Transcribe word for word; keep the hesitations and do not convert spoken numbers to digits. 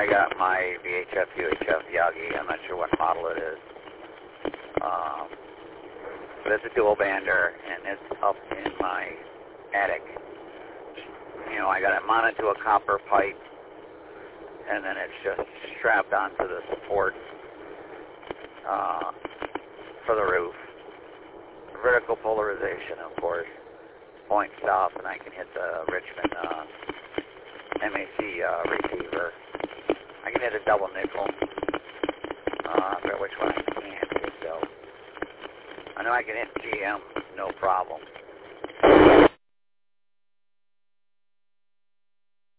I got my V H F U H F Yagi. I'm not sure what model it is. Um, but it's a dual bander, and it's up in my attic. You know, I got it mounted to a copper pipe, and then it's just strapped onto the support uh, for the roof. Vertical polarization, of course. Point stop, and I can hit the Richmond uh, M A C uh, receiver. I can hit a double nickel. Uh, but which one I can't hit, though. I know I can hit G M, no problem.